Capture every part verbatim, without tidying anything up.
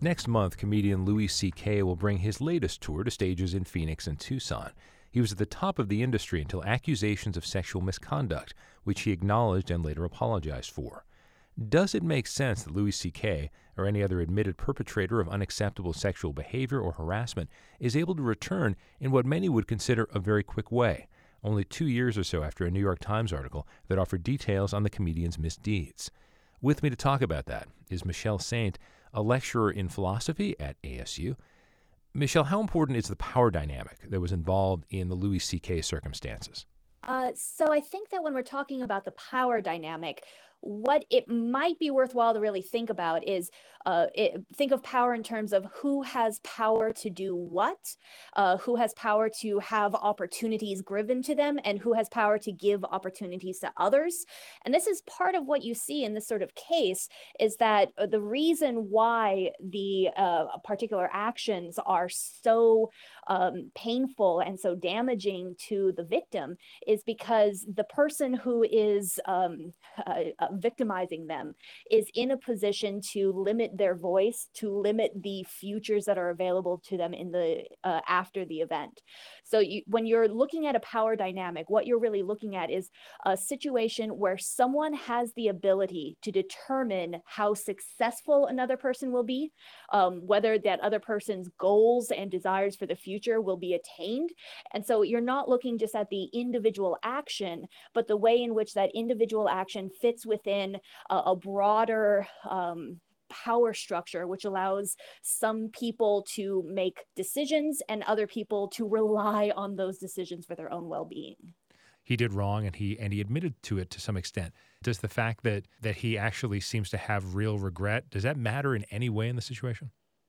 Next month, comedian Louis C K will bring his latest tour to stages in Phoenix and Tucson. He was at the top of the industry until accusations of sexual misconduct, which he acknowledged and later apologized for. Does it make sense that Louis C K, or any other admitted perpetrator of unacceptable sexual behavior or harassment, is able to return in what many would consider a very quick way, only two years or so after a New York Times article that offered details on the comedian's misdeeds? With me to talk about that is Michelle Saint, a lecturer in philosophy at A S U. Michelle, how important is the power dynamic that was involved in the Louis C K circumstances? Uh, so I think that when we're talking about the power dynamic, what it might be worthwhile to really think about is uh, it, think of power in terms of who has power to do what, uh, who has power to have opportunities given to them, and who has power to give opportunities to others. And this is part of what you see in this sort of case, is that the reason why the uh, particular actions are so um, painful and so damaging to the victim is because the person who is um, uh, victimizing them is in a position to limit their voice, to limit the futures that are available to them in the uh, after the event. So you, when you're looking at a power dynamic, what you're really looking at is a situation where someone has the ability to determine how successful another person will be, um, whether that other person's goals and desires for the future will be attained. And so you're not looking just at the individual action, but the way in which that individual action fits within a, a broader um, power structure, which allows some people to make decisions and other people to rely on those decisions for their own well-being. He did wrong, and he and he admitted to it to some extent. Does the fact that that he actually seems to have real regret, does that matter in any way in the situation?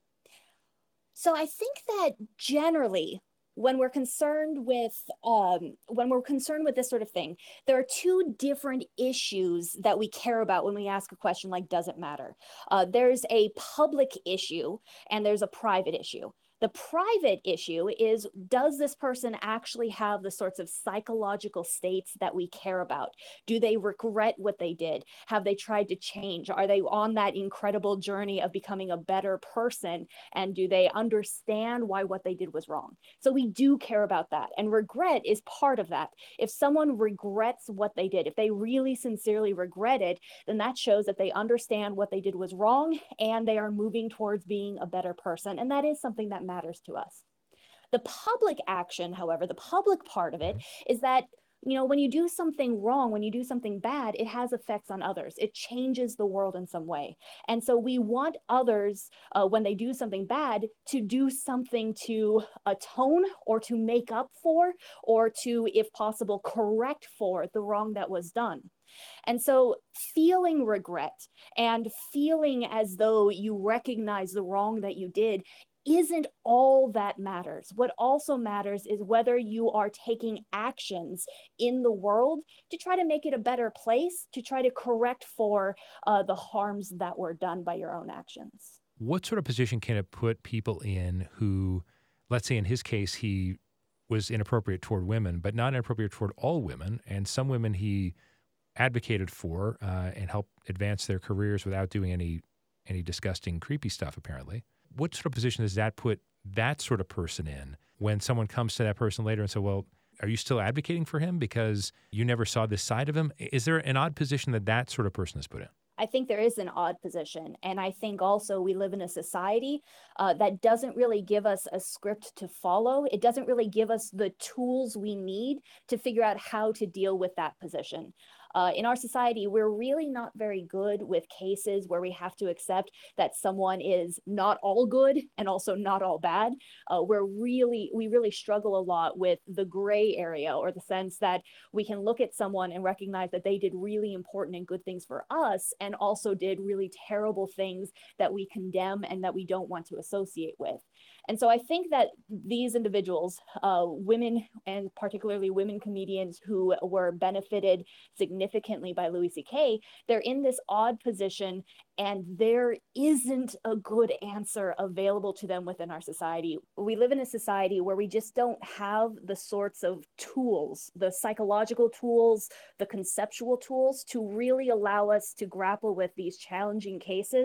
So I think that generally, when we're concerned with um, when we're concerned with this sort of thing, there are two different issues that we care about when we ask a question like, does it matter? Uh, there's a public issue and there's a private issue. The private issue is, does this person actually have the sorts of psychological states that we care about? Do they regret what they did? Have they tried to change? Are they on that incredible journey of becoming a better person? And do they understand why what they did was wrong? So we do care about that. And regret is part of that. If someone regrets what they did, if they really sincerely regret it, then that shows that they understand what they did was wrong and they are moving towards being a better person. And that is something that matters to us. The public action, however, the public part of it is that, you know, when you do something wrong, when you do something bad, it has effects on others. It changes the world in some way. And so we want others, uh, when they do something bad, to do something to atone or to make up for, or to, if possible, correct for the wrong that was done. And so feeling regret and feeling as though you recognize the wrong that you did isn't all that matters. What also matters is whether you are taking actions in the world to try to make it a better place, to try to correct for uh, the harms that were done by your own actions. What sort of position can it put people in who, let's say in his case, he was inappropriate toward women, but not inappropriate toward all women, and some women he advocated for uh, and helped advance their careers without doing any any disgusting, creepy stuff, apparently. What sort of position does that put that sort of person in when someone comes to that person later and says, well, are you still advocating for him because you never saw this side of him? Is there an odd position that that sort of person is put in? I think there is an odd position. And I think also we live in a society uh, that doesn't really give us a script to follow. It doesn't really give us the tools we need to figure out how to deal with that position. Uh, in our society, we're really not very good with cases where we have to accept that someone is not all good and also not all bad. Uh, we're really, we really struggle a lot with the gray area, or the sense that we can look at someone and recognize that they did really important and good things for us, and also did really terrible things that we condemn and that we don't want to associate with. And so I think that these individuals, uh, women, and particularly women comedians who were benefited significantly by Louis C K, they're in this odd position, and there isn't a good answer available to them within our society. We live in a society where we just don't have the sorts of tools, the psychological tools, the conceptual tools, to really allow us to grapple with these challenging cases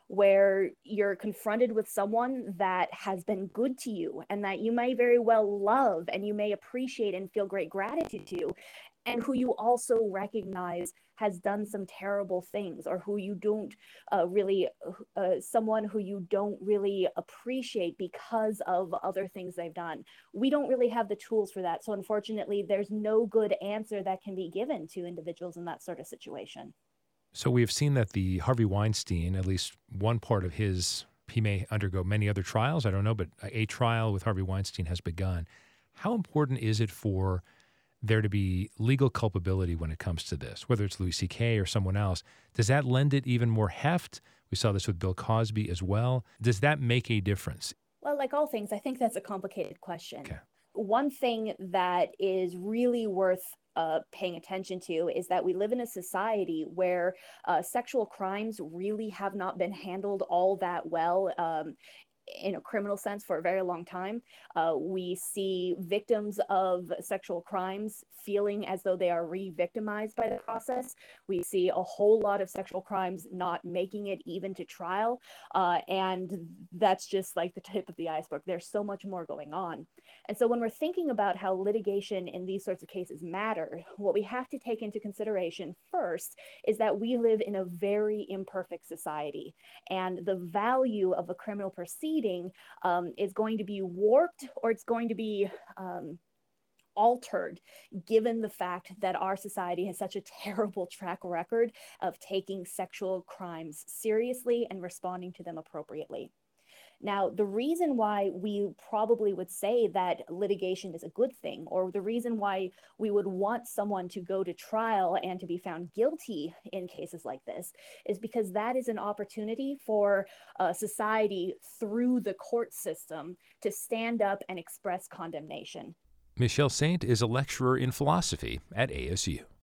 where you're confronted with someone that has been good to you and that you may very well love and you may appreciate and feel great gratitude to, and who you also recognize has done some terrible things, or who you don't uh, really, uh, someone who you don't really appreciate because of other things they've done. We don't really have the tools for that. So unfortunately, there's no good answer that can be given to individuals in that sort of situation. So we have seen that the Harvey Weinstein, at least one part of his, he may undergo many other trials, I don't know, but a trial with Harvey Weinstein has begun. How important is it for there to be legal culpability when it comes to this, whether it's Louis C K or someone else? Does that lend it even more heft? We saw this with Bill Cosby as well. Does that make a difference? Well, like all things, I think that's a complicated question. Okay. One thing that is really worth uh, paying attention to is that we live in a society where uh, sexual crimes really have not been handled all that well. Um, in a criminal sense for a very long time. Uh, we see victims of sexual crimes feeling as though they are re-victimized by the process. We see a whole lot of sexual crimes not making it even to trial. Uh, and that's just like the tip of the iceberg. There's so much more going on. And so when we're thinking about how litigation in these sorts of cases matter, what we have to take into consideration first is that we live in a very imperfect society. And the value of a criminal proceeding Um, is going to be warped, or it's going to be um, altered, given the fact that our society has such a terrible track record of taking sexual crimes seriously and responding to them appropriately. Now, the reason why we probably would say that litigation is a good thing, or the reason why we would want someone to go to trial and to be found guilty in cases like this, is because that is an opportunity for uh, society through the court system to stand up and express condemnation. Michelle Saint is a lecturer in philosophy at A S U.